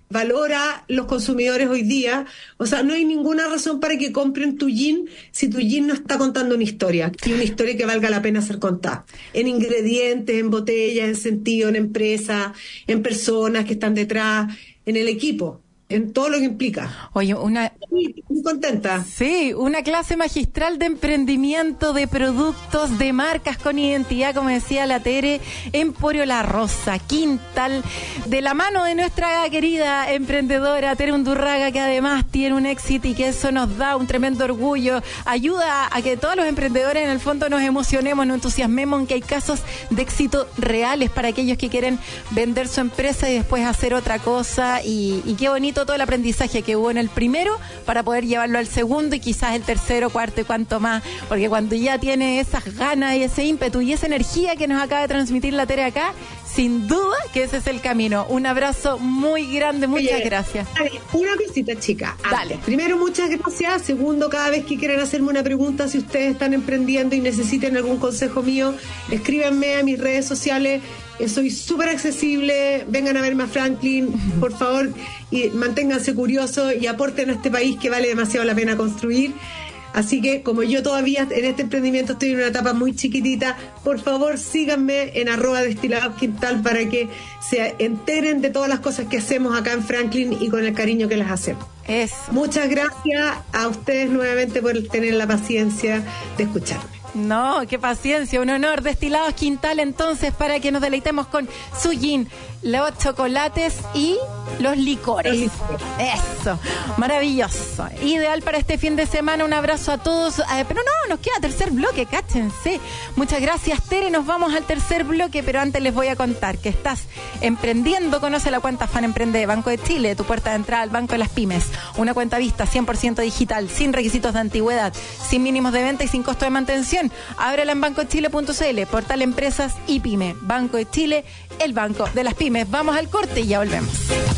S3: valora los consumidores hoy día. O sea, no hay ninguna razón para que compren tu jean si tu jean no está contando una historia, y una historia que valga la pena ser contada. En ingredientes, en botellas, en sentido, en empresa, en personas que están detrás, en el equipo, en todo lo que implica.
S2: Oye,
S3: muy contenta.
S2: Sí, una clase magistral de emprendimiento, de productos, de marcas con identidad, como decía la Tere, Emporio La Rosa, Quintal, de la mano de nuestra querida emprendedora Tere Undurraga, que además tiene un éxito y que eso nos da un tremendo orgullo, ayuda a que todos los emprendedores en el fondo nos emocionemos, nos entusiasmemos en que hay casos de éxito reales para aquellos que quieren vender su empresa y después hacer otra cosa, y qué bonito todo el aprendizaje que hubo en el primero para poder llevarlo al segundo y quizás el tercero, cuarto y cuanto más, porque cuando ya tiene esas ganas y ese ímpetu y esa energía que nos acaba de transmitir la Tere acá, sin duda que ese es el camino. Un abrazo muy grande, muchas gracias.
S3: Una cosita, chica.
S2: Dale.
S3: Primero, muchas gracias. Segundo, cada vez que quieran hacerme una pregunta, si ustedes están emprendiendo y necesiten algún consejo mío, escríbanme a mis redes sociales. Soy súper accesible. Vengan a verme a Franklin, por favor, y manténganse curiosos y aporten a este país que vale demasiado la pena construir. Así que, como yo todavía en este emprendimiento estoy en una etapa muy chiquitita, por favor síganme en @destilados_quintal para que se enteren de todas las cosas que hacemos acá en Franklin y con el cariño que las hacemos. Muchas gracias a ustedes nuevamente por tener la paciencia de escucharme.
S2: No, qué paciencia, un honor. Destilados Quintal, entonces, para que nos deleitemos con su gin, los chocolates y los licores. Eso, maravilloso. Ideal para este fin de semana. Un abrazo a todos. Pero no, nos queda tercer bloque, cáchense. Muchas gracias, Tere. Nos vamos al tercer bloque, pero antes les voy a contar que estás emprendiendo. Conoce la cuenta Fan Emprende de Banco de Chile, tu puerta de entrada al Banco de las Pymes. Una cuenta vista 100% digital, sin requisitos de antigüedad, sin mínimos de venta y sin costo de mantención. Ábrela en bancochile.cl, portal Empresas y Pyme. Banco de Chile, el banco de las pymes. Vamos al corte y ya volvemos.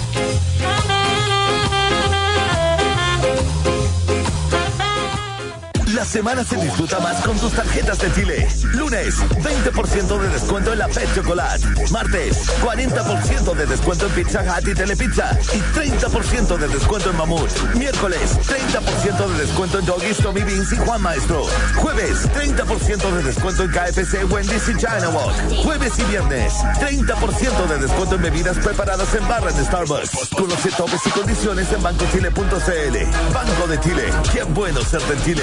S1: La semana se disfruta más con tus tarjetas de Chile. Lunes, 20% de descuento en la Pet Chocolate. Martes, 40% de descuento en Pizza Hut y Telepizza. Y 30% de descuento en Mamut. Miércoles, 30% de descuento en Doggies, Tommy Beans y Juan Maestro. Jueves, 30% de descuento en KFC, Wendy's y China Walk. Jueves y viernes, 30% de descuento en bebidas preparadas en barra en Starbucks. Conoce topes y condiciones en bancochile.cl. Banco de Chile. Qué bueno ser de Chile.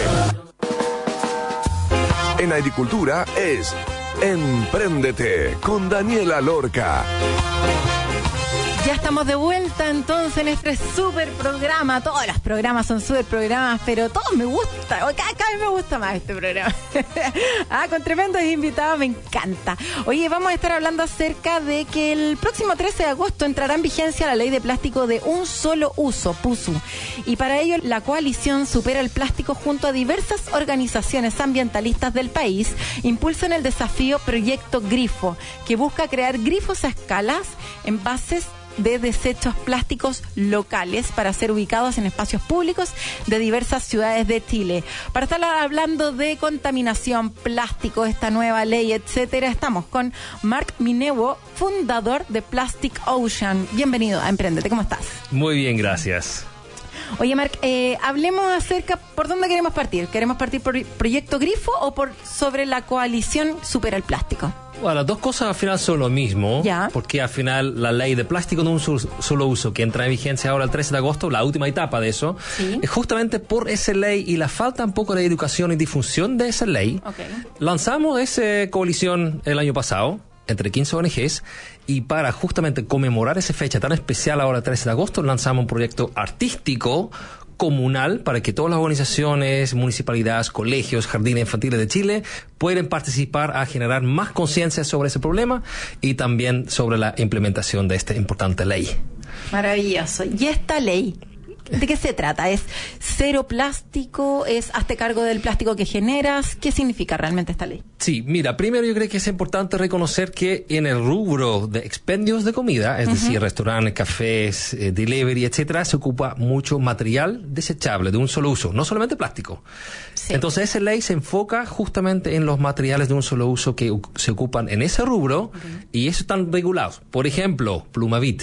S1: En agricultura es Empréndete con Daniela Lorca.
S2: Ya estamos de vuelta entonces en este super programa. Todos los programas son super programas, pero todos me gustan. Cada vez me gusta más este programa. Con tremendos invitados, me encanta. Oye, vamos a estar hablando acerca de que el próximo 13 de agosto entrará en vigencia la ley de plástico de un solo uso, PUSU. Y para ello, la coalición Supera el Plástico, junto a diversas organizaciones ambientalistas del país, impulsan el desafío Proyecto Grifo, que busca crear grifos a escalas en bases de desechos plásticos locales para ser ubicados en espacios públicos de diversas ciudades de Chile. Para estar hablando de contaminación, plástico, esta nueva ley, etcétera, estamos con Marc Minevo, fundador de Plastic Ocean. Bienvenido a Emprendete, ¿cómo estás?
S5: Muy bien, gracias.
S2: Oye, Marc, hablemos acerca, ¿por dónde queremos partir? ¿Queremos partir por Proyecto Grifo o sobre la coalición Supera el Plástico?
S5: Bueno, las dos cosas al final son lo mismo,
S2: Ya.
S5: porque al final la ley de plástico de un solo uso, que entra en vigencia ahora el 13 de agosto, la última etapa de eso,
S2: Sí.
S5: es justamente por esa ley y la falta un poco de educación y difusión de esa ley.
S2: Okay.
S5: Lanzamos esa coalición el año pasado, entre 15 ONGs, y para justamente conmemorar esa fecha tan especial ahora el 13 de agosto, lanzamos un proyecto artístico comunal para que todas las organizaciones, municipalidades, colegios, jardines infantiles de Chile puedan participar a generar más conciencia sobre ese problema y también sobre la implementación de esta importante ley.
S2: Maravilloso. ¿Y esta ley? ¿De qué se trata? ¿Es cero plástico? ¿Es hazte cargo del plástico que generas? ¿Qué significa realmente esta ley?
S5: Sí, mira, primero yo creo que es importante reconocer que en el rubro de expendios de comida, es decir, restaurantes, cafés, delivery, etcétera, se ocupa mucho material desechable de un solo uso, no solamente plástico.
S2: Sí.
S5: Entonces esa ley se enfoca justamente en los materiales de un solo uso que se ocupan en ese rubro y eso están regulados. Por ejemplo, Plumavit.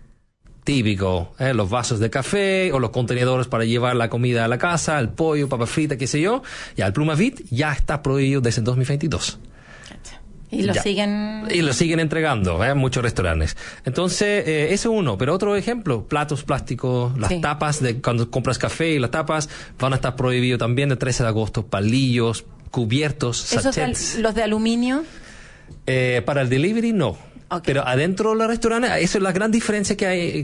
S5: Típico, los vasos de café o los contenedores para llevar la comida a la casa, el pollo, papa frita, qué sé yo. Ya el Plumavit ya está prohibido desde 2022.
S2: Y lo
S5: Ya.
S2: siguen...
S5: Y lo siguen entregando, muchos restaurantes. Entonces, eso uno. Pero otro ejemplo, platos plásticos, las
S2: Sí.
S5: tapas de cuando compras café y las tapas van a estar prohibidos también el 13 de agosto. Palillos, cubiertos,
S2: ¿Esos
S5: sachets.
S2: los de aluminio?
S5: Para el delivery no.
S2: Ok.
S5: Pero adentro de los restaurantes, eso es la gran diferencia que hay,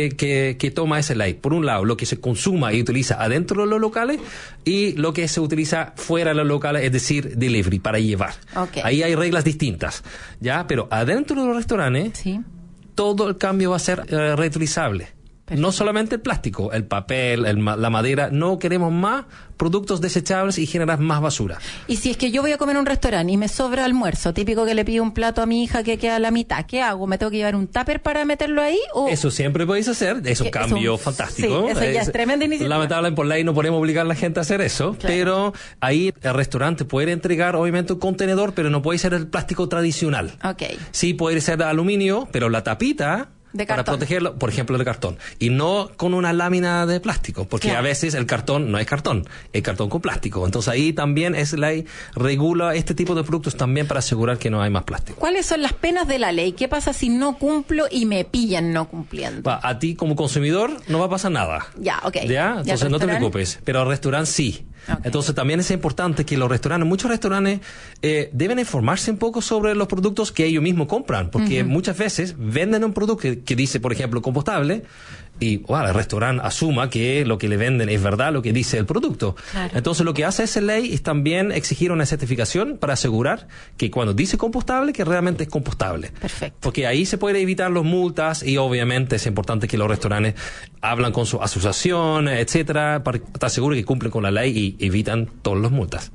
S5: que toma esa ley. Por un lado, lo que se consuma y utiliza adentro de los locales y lo que se utiliza fuera de los locales, es decir, delivery, para llevar.
S2: Ok.
S5: Ahí hay reglas distintas, ¿ya? Pero adentro de los restaurantes,
S2: Sí.
S5: todo el cambio va a ser reutilizable.
S2: Perfecto.
S5: No solamente el plástico, el papel, la madera. No queremos más productos desechables y generar más basura.
S2: Y si es que yo voy a comer en un restaurante y me sobra almuerzo, típico que le pido un plato a mi hija que queda a la mitad, ¿qué hago? ¿Me tengo que llevar un tupper para meterlo ahí? ¿O
S5: Eso siempre podéis hacer, es un
S2: Que
S5: cambio
S2: eso-
S5: fantástico.
S2: sí, eso ya es tremenda iniciativa.
S5: Lamentablemente por ley no podemos obligar a la gente a hacer eso,
S2: Claro.
S5: pero ahí el restaurante puede entregar obviamente un contenedor, pero no puede ser el plástico tradicional.
S2: Ok.
S5: Sí puede ser de aluminio, pero la tapita
S2: De
S5: para
S2: cartón.
S5: protegerlo, por ejemplo, de cartón. Y no con una lámina de plástico, porque
S2: Claro.
S5: a veces el cartón no es cartón, es cartón con plástico. Entonces ahí también es ley regula este tipo de productos también para asegurar que no hay más plástico.
S2: ¿Cuáles son las penas de la ley? ¿Qué pasa si no cumplo y me pillan no cumpliendo?
S5: A ti como consumidor no va a pasar nada.
S2: Ya, ok. ¿Y
S5: ¿Ya?
S2: al
S5: Entonces no te
S2: restaurante?
S5: preocupes. Pero al restaurante sí.
S2: Ok.
S5: Entonces también es importante que los restaurantes, muchos restaurantes deben informarse un poco sobre los productos que ellos mismos compran, porque muchas veces venden un producto que dice, por ejemplo, compostable, y el restaurante asuma que lo que le venden es verdad lo que dice el producto.
S2: Claro.
S5: Entonces lo que hace esa ley es también exigir una certificación para asegurar que cuando dice compostable, que realmente es compostable.
S2: Perfecto.
S5: Porque ahí se puede evitar las multas y obviamente es importante que los restaurantes hablan con su asociación, etcétera, para estar seguros que cumplen con la ley y evitan todas las multas.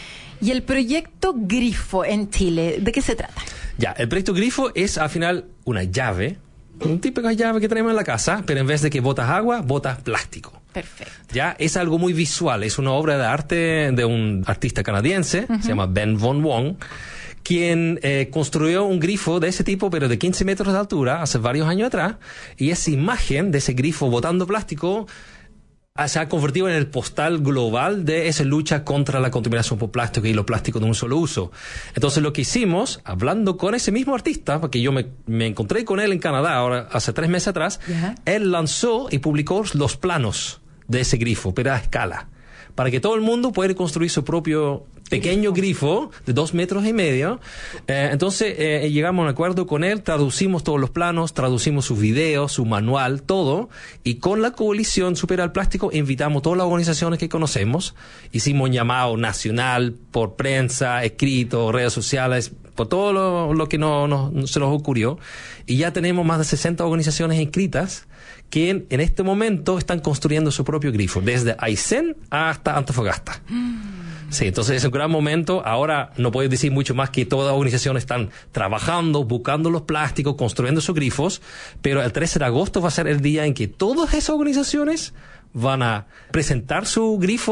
S2: Y el proyecto Grifo en Chile, ¿de qué se trata?
S5: Ya, el proyecto Grifo es al final una llave, un típico llave que tenemos en la casa, pero en vez de que botas agua, botas plástico.
S2: Perfecto.
S5: Ya, es algo muy visual, es una obra de arte de un artista canadiense, se llama Ben Von Wong, quien construyó un grifo de ese tipo, pero de 15 metros de altura, hace varios años atrás, y esa imagen de ese grifo botando plástico se ha convertido en el postal global de esa lucha contra la contaminación por plástico y los plásticos de un solo uso. Entonces lo que hicimos, hablando con ese mismo artista, porque yo me encontré con él en Canadá ahora hace 3 meses atrás,
S2: Ya.
S5: él lanzó y publicó los planos de ese grifo, pero a escala, para que todo el mundo pueda construir su propio pequeño grifo de 2,5 metros. Entonces llegamos a un acuerdo con él, traducimos todos los planos, traducimos sus videos, su manual, todo, y con la coalición Supera el Plástico invitamos a todas las organizaciones que conocemos, hicimos un llamado nacional por prensa, escrito, redes sociales, por todo lo que se nos ocurrió, y ya tenemos más de 60 organizaciones inscritas que en este momento están construyendo su propio grifo, desde Aysén hasta Antofagasta. Sí, entonces es un gran momento. Ahora no puedo decir mucho más que todas las organizaciones están trabajando, buscando los plásticos, construyendo sus grifos, pero el 13 de agosto va a ser el día en que todas esas organizaciones van a presentar su grifo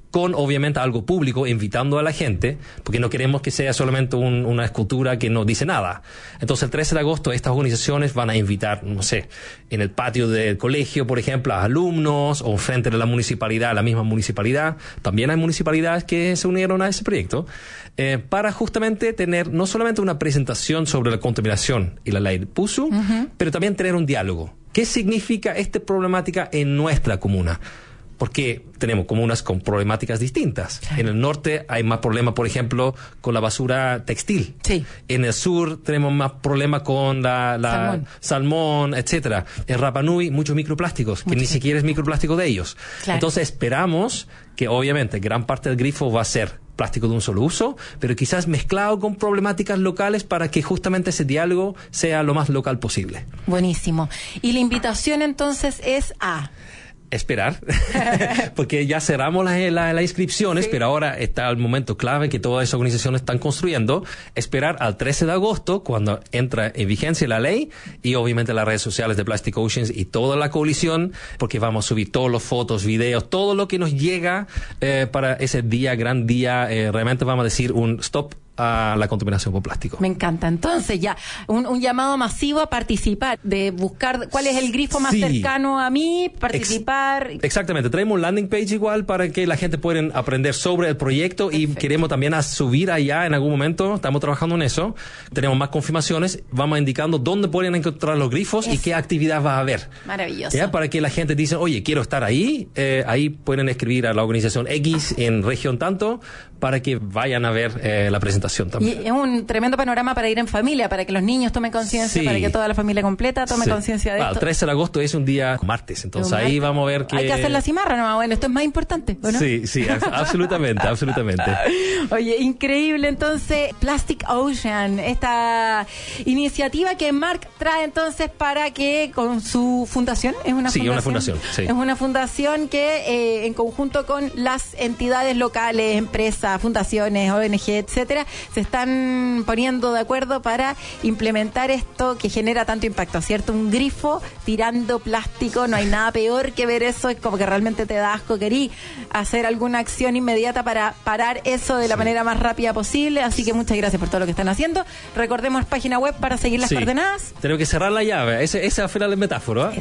S5: con obviamente algo público, invitando a la gente, porque no queremos que sea solamente una escultura que no dice nada. Entonces el 13 de agosto estas organizaciones van a invitar, no sé, en el patio del colegio, por ejemplo, a alumnos, o frente de la municipalidad, la misma municipalidad. También hay municipalidades que se unieron a ese proyecto, para justamente tener no solamente una presentación sobre la contaminación y la ley PUSU, pero también tener un diálogo. ¿Qué significa esta problemática en nuestra comuna? Porque tenemos comunas con problemáticas distintas. En el norte hay más problemas, por ejemplo, con la basura textil.
S2: Sí.
S5: En el sur tenemos más problemas con la salmón, etcétera. En Rapa Nui, muchos microplásticos, que ni siquiera es microplástico de ellos. Claro. Entonces esperamos que obviamente gran parte del grifo va a ser plástico de un solo uso, pero quizás mezclado con problemáticas locales para que justamente ese diálogo sea lo más local posible.
S2: Buenísimo. Y la invitación entonces es a...
S5: esperar, porque ya cerramos las inscripciones, pero ahora está el momento clave que todas esas organizaciones están construyendo. Esperar al 13 de agosto, cuando entra en vigencia la ley, y obviamente las redes sociales de Plastic Oceans y toda la coalición, porque vamos a subir todas las fotos, videos, todo lo que nos llega para ese día, gran día. Realmente vamos a decir un stop a la contaminación por plástico.
S2: Me encanta. Entonces ya, un llamado masivo a participar, de buscar cuál es el grifo más cercano a mí, participar.
S5: Exactamente. Tenemos un landing page igual para que la gente pueda aprender sobre el proyecto. Perfecto. Y queremos también subir allá en algún momento. Estamos trabajando en eso. Tenemos más confirmaciones. Vamos indicando dónde pueden encontrar los grifos y qué actividad va a haber.
S2: Maravilloso.
S5: ¿Ya? Para que la gente dice, oye, quiero estar ahí. Ahí pueden escribir a la organización X en región tanto para que vayan a ver la presentación también.
S2: Y es un tremendo panorama para ir en familia, para que los niños tomen conciencia, para que toda la familia completa tome conciencia de esto.
S5: El 13 de agosto es un día martes, entonces ahí vamos a ver que...
S2: Hay que hacer la cimarra, no, bueno, esto es más importante, ¿o no?
S5: Sí, absolutamente, absolutamente.
S2: Oye, increíble, entonces, Plastic Ocean, esta iniciativa que Marc trae entonces para que con su fundación, es una fundación, es una fundación que en conjunto con las entidades locales, empresas, fundaciones, ONG, etcétera, se están poniendo de acuerdo para implementar esto que genera tanto impacto, ¿cierto? Un grifo tirando plástico, no hay nada peor que ver eso, es como que realmente te da asco, querí hacer alguna acción inmediata para parar eso de la manera más rápida posible, así que muchas gracias por todo lo que están haciendo. Recordemos página web para seguir las coordenadas.
S5: Tenemos que cerrar la llave, esa fue la metáfora,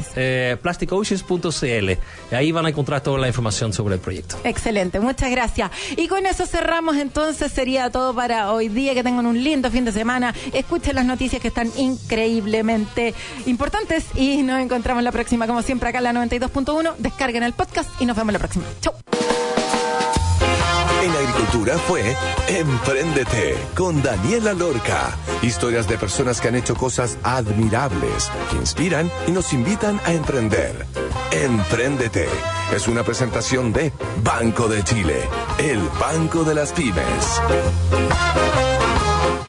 S5: plasticoceans.cl, ahí van a encontrar toda la información sobre el proyecto.
S2: Excelente, muchas gracias. Y con eso cerramos, entonces sería todo para hoy día. Que tengan un lindo fin de semana, escuchen las noticias que están increíblemente importantes y nos encontramos la próxima, como siempre, acá en la 92.1. Descarguen el podcast y nos vemos la próxima. Chau.
S1: En Agricultura fue Empréndete con Daniela Lorca. Historias de personas que han hecho cosas admirables, que inspiran y nos invitan a emprender. Empréndete es una presentación de Banco de Chile, el banco de las pymes.